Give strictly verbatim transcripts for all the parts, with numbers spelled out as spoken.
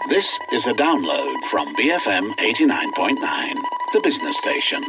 This is a download from B F M eighty-nine point nine, the business station.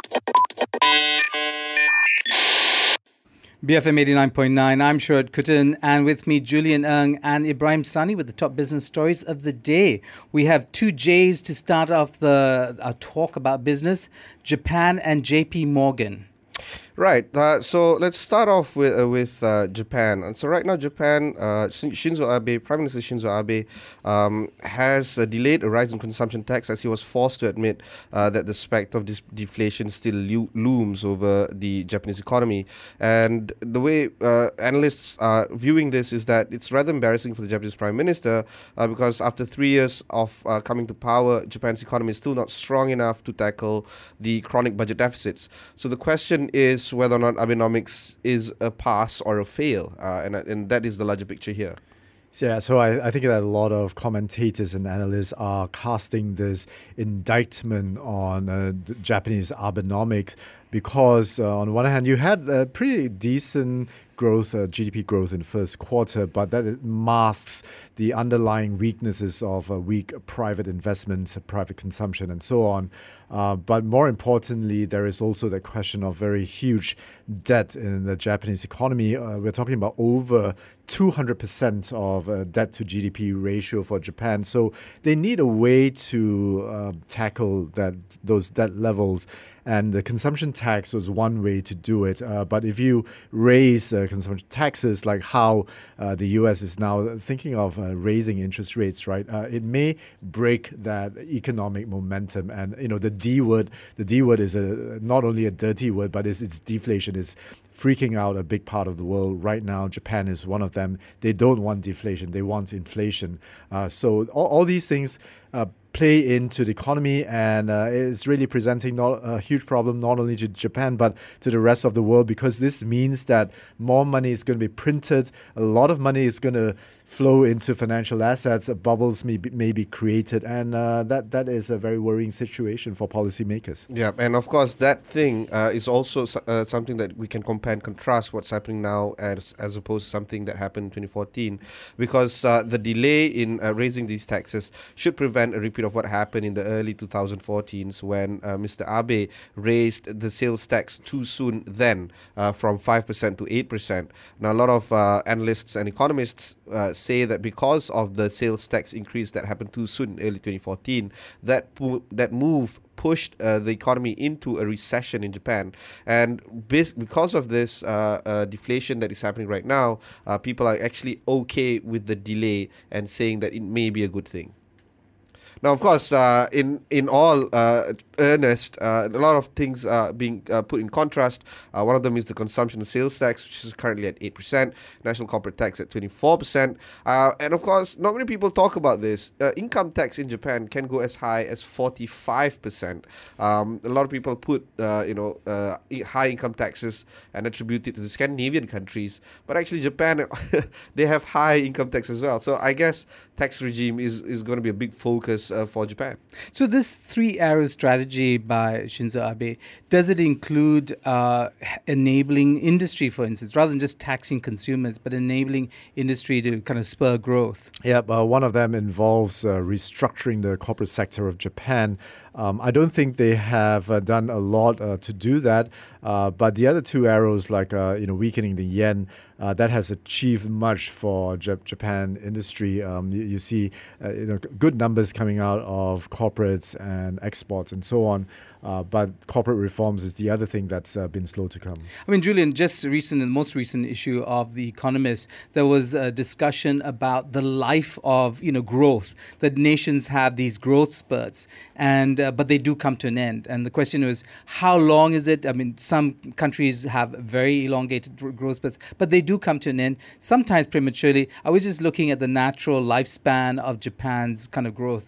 B F M eighty-nine point nine, I'm Shurat Kuttan, and with me Julian Ng and Ibrahim Sani with the top business stories of the day. We have two J's to start off the our talk about business, Japan and J P Morgan. Right. Uh, so let's start off with uh, with uh, Japan. And so right now, Japan, uh, Shinzo Abe, Prime Minister Shinzo Abe, um, has uh, delayed a rise in consumption tax as he was forced to admit uh, that the specter of this deflation still lo- looms over the Japanese economy. And the way uh, analysts are viewing this is that it's rather embarrassing for the Japanese Prime Minister uh, because after three years of uh, coming to power, Japan's economy is still not strong enough to tackle the chronic budget deficits. So the question is whether or not Abenomics is a pass or a fail, uh, and and that is the larger picture here. Yeah, so I, I think that a lot of commentators and analysts are casting this indictment on uh, Japanese Abenomics because, uh, on one hand, you had a pretty decent growth, uh, G D P growth in the first quarter, but that masks the underlying weaknesses of uh, weak private investment, private consumption, and so on. Uh, but more importantly, there is also the question of very huge debt in the Japanese economy. Uh, we're talking about over two hundred percent of uh, debt to G D P ratio for Japan. So they need a way to uh, tackle that those debt levels. And the consumption tax was one way to do it. Uh, but if you raise uh, consumption taxes, like how uh, the U S is now thinking of uh, raising interest rates, right, uh, it may break that economic momentum. And, you know, the D word, the D word is a, not only a dirty word, but it's, it's deflation. It's freaking out a big part of the world right now. Japan is one of them. They don't want deflation. They want inflation. Uh, so all, all these things uh, play into the economy, and uh, it's really presenting not a huge problem not only to Japan but to the rest of the world, because this means that more money is going to be printed, a lot of money is going to flow into financial assets, bubbles may be, may be created, and uh, that that is a very worrying situation for policymakers. Yeah, and of course that thing uh, is also uh, something that we can compare and contrast what's happening now as as opposed to something that happened in twenty fourteen, because uh, the delay in uh, raising these taxes should prevent a repeat of what happened in the early twenty fourteens when uh, Mister Abe raised the sales tax too soon then uh, from five percent to eight percent. Now, a lot of uh, analysts and economists uh, say that because of the sales tax increase that happened too soon in early twenty fourteen, that, po- that move pushed uh, the economy into a recession in Japan. And bis- because of this uh, uh, deflation that is happening right now, uh, people are actually okay with the delay and saying that it may be a good thing. Now, of course, uh, in in all uh, earnest, uh, a lot of things are being uh, put in contrast. Uh, one of them is the consumption and sales tax, which is currently at eight percent, national corporate tax at twenty-four percent. Uh, and of course, not many people talk about this. Uh, income tax in Japan can go as high as forty-five percent. Um, a lot of people put uh, you know uh, high income taxes and attribute it to the Scandinavian countries. But actually, Japan, they have high income tax as well. So I guess tax regime is, is going to be a big focus Uh, for Japan. So this three arrow strategy by Shinzo Abe, does it include uh, enabling industry, for instance, rather than just taxing consumers, but enabling industry to kind of spur growth? Yeah, uh, one of them involves uh, restructuring the corporate sector of Japan. Um, I don't think they have uh, done a lot uh, to do that, uh, but the other two arrows, like uh, you know, weakening the yen, uh, that has achieved much for J- Japan industry. Um, you, you see, uh, you know, good numbers coming out of corporates and exports and so on. Uh, but corporate reforms is the other thing that's uh, been slow to come. I mean, Julian, just recent, in the most recent issue of The Economist, there was a discussion about the life of, you know, growth. That nations have these growth spurts, and uh, but they do come to an end. And the question was, how long is it? I mean, some countries have very elongated growth spurts, but they do come to an end, sometimes prematurely. I was just looking at the natural lifespan of Japan's kind of growth.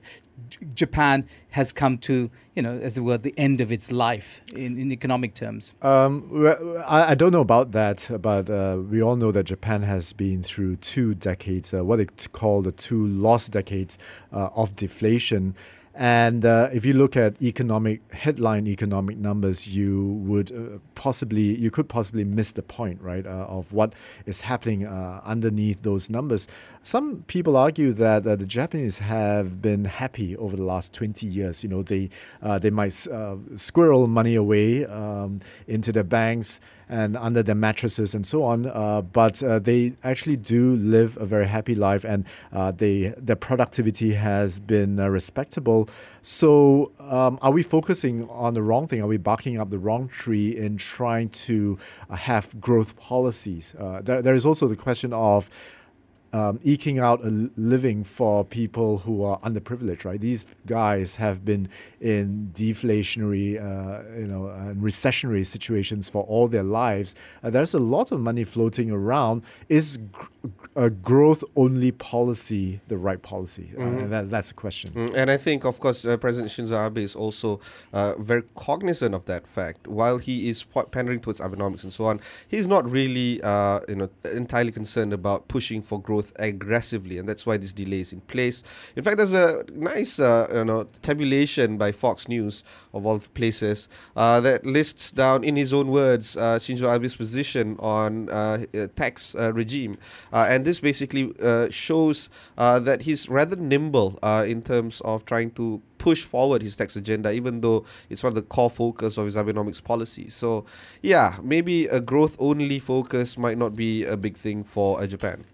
Japan has come to, you know, as it were, the end of its life in, in economic terms? Um, well, I, I don't know about that, but uh, we all know that Japan has been through two decades, uh, what they call the two lost decades uh, of deflation. And uh, if you look at economic headline economic numbers, you would uh, possibly you could possibly miss the point, right, uh, of what is happening uh, underneath those numbers. Some people argue that uh, the Japanese have been happy over the last twenty years. You know, they uh, they might uh, squirrel money away um, into their banks and under their mattresses and so on, uh, but uh, they actually do live a very happy life, and uh, they their productivity has been uh, respectable. So um, are we focusing on the wrong thing? Are we barking up the wrong tree in trying to uh, have growth policies? Uh, there, there is also the question of Um, eking out a l- living for people who are underprivileged, right? These guys have been in deflationary, uh, you know, and recessionary situations for all their lives. Uh, there's a lot of money floating around. Is gr- a growth-only policy the right policy? Uh, Mm-hmm. and that, that's the question. Mm, And I think, of course, uh, President Shinzo Abe is also uh, very cognizant of that fact. While he is po- pandering towards Abenomics and so on, he's not really, uh, you know, entirely concerned about pushing for growth aggressively, and that's why this delay is in place. In fact, there's a nice, uh, you know, tabulation by Fox News of all places uh, that lists down, in his own words, uh, Shinzo Abe's position on uh, uh, tax uh, regime, uh, and this basically uh, shows uh, that he's rather nimble uh, in terms of trying to push forward his tax agenda, even though it's one of the core focus of his Abenomics policy. So, yeah, maybe a growth-only focus might not be a big thing for uh, Japan.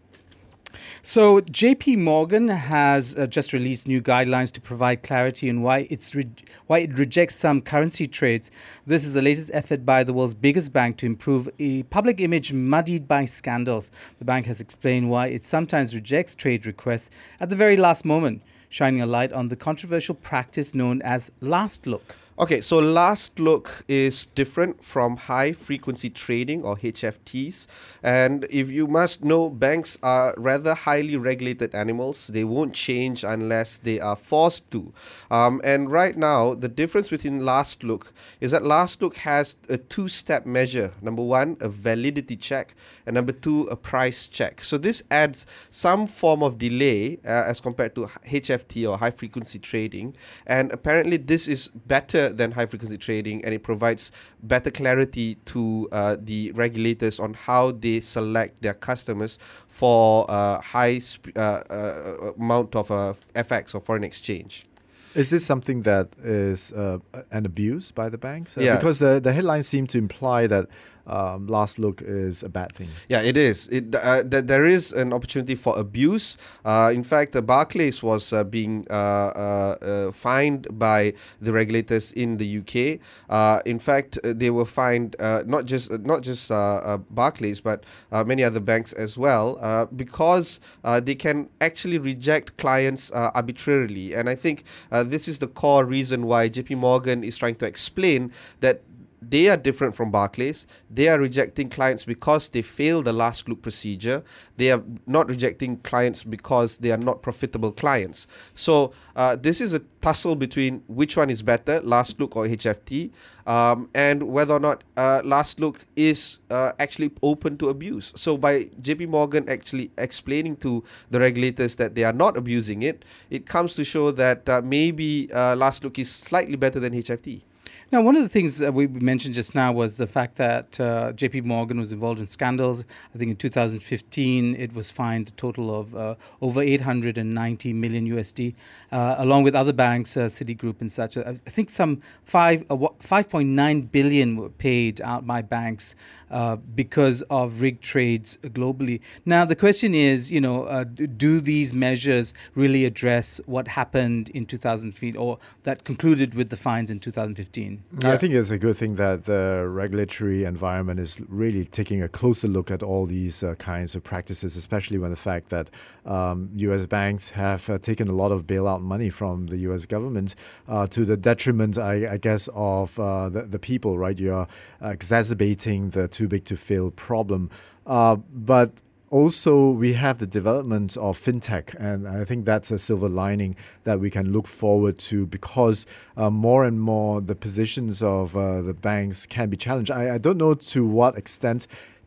So J P Morgan has uh, just released new guidelines to provide clarity on why it's re- why it rejects some currency trades. This is the latest effort by the world's biggest bank to improve a public image muddied by scandals. The bank has explained why it sometimes rejects trade requests at the very last moment, shining a light on the controversial practice known as last look. Okay, so last look is different from high frequency trading, or H F Ts. And if you must know, banks are rather highly regulated animals. They won't change unless they are forced to. Um, and right now, the difference between last look is that last look has a two-step measure. Number one, a validity check, and number two, a price check. So this adds some form of delay uh, as compared to H F T, or high frequency trading. And apparently this is better than high frequency trading, and it provides better clarity to uh, the regulators on how they select their customers for uh, high sp- uh, uh, amount of uh, F X, or foreign exchange. Is this something that is uh, an abuse by the banks? Uh, Yeah. Because the, the headlines seem to imply that um, last look is a bad thing. Yeah, it is. It uh, th- there is an opportunity for abuse. Uh, in fact, the Barclays was uh, being uh, uh, uh, fined by the regulators in the U K. Uh, in fact, uh, they were fined uh, not just uh, not just uh, uh, Barclays, but uh, many other banks as well, uh, because uh, they can actually reject clients uh, arbitrarily. And I think uh, this is the core reason why J P Morgan is trying to explain that they are different from Barclays. They are rejecting clients because they failed the last look procedure. They are not rejecting clients because they are not profitable clients. So uh, this is a tussle between which one is better, last look or H F T, um, and whether or not uh, last look is uh, actually open to abuse. So by J P Morgan actually explaining to the regulators that they are not abusing it, it comes to show that uh, maybe uh, last look is slightly better than H F T. Now, one of the things uh, we mentioned just now was the fact that uh, J P Morgan was involved in scandals. I think in two thousand fifteen, it was fined a total of uh, over eight hundred ninety million U S D, uh, along with other banks, uh, Citigroup and such. I think some five, uh, five point nine billion were paid out by banks uh, because of rigged trades globally. Now, the question is, you know, uh, do these measures really address what happened in two thousand fifteen, or that concluded with the fines in two thousand fifteen? I think it's a good thing that the regulatory environment is really taking a closer look at all these uh, kinds of practices, especially when the fact that um, U S banks have uh, taken a lot of bailout money from the U S government uh, to the detriment, I, I guess, of uh, the, the people, right? You're exacerbating the too big to fail problem. Uh, but Also, we have the development of fintech, and I think that's a silver lining that we can look forward to, because uh, more and more the positions of uh, the banks can be challenged. I, I don't know to what extent,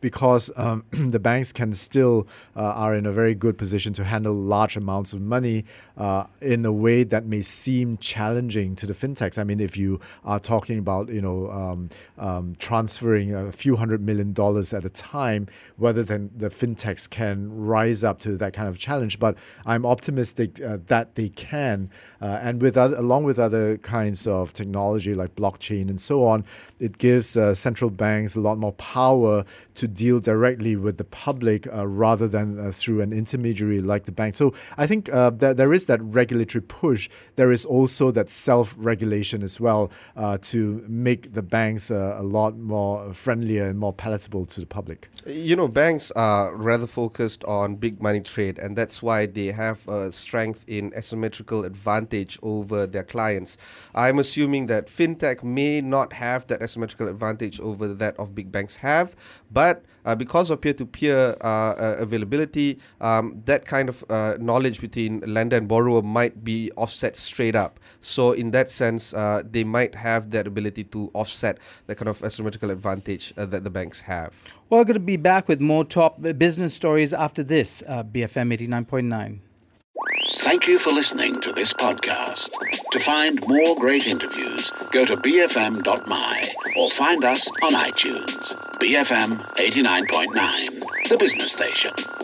because um, the banks can still uh, are in a very good position to handle large amounts of money uh, in a way that may seem challenging to the fintechs. I mean, if you are talking about, you know, um, um, transferring a few hundred million dollars at a time, whether then the fintechs can rise up to that kind of challenge. But I'm optimistic uh, that they can, uh, and with other, along with other kinds of technology like blockchain and so on, it gives uh, central banks a lot more power to deal directly with the public uh, rather than uh, through an intermediary like the bank. So I think uh, that there is that regulatory push. There is also that self-regulation as well uh, to make the banks uh, a lot more friendlier and more palatable to the public. You know, banks are rather focused on big money trade, and that's why they have a strength in asymmetrical advantage over their clients. I'm assuming that fintech may not have that asymmetrical advantage over that of big banks have, but uh, because of peer-to-peer uh, uh, availability, um, that kind of uh, knowledge between lender and borrower might be offset straight up. So in that sense, uh, they might have that ability to offset the kind of asymmetrical advantage uh, that the banks have. Well, we're going to be back with more top business stories after this, uh, B F M eighty-nine point nine. Thank you for listening to this podcast. To find more great interviews, go to b f m dot m y or find us on iTunes. B F M eighty-nine point nine, the business station.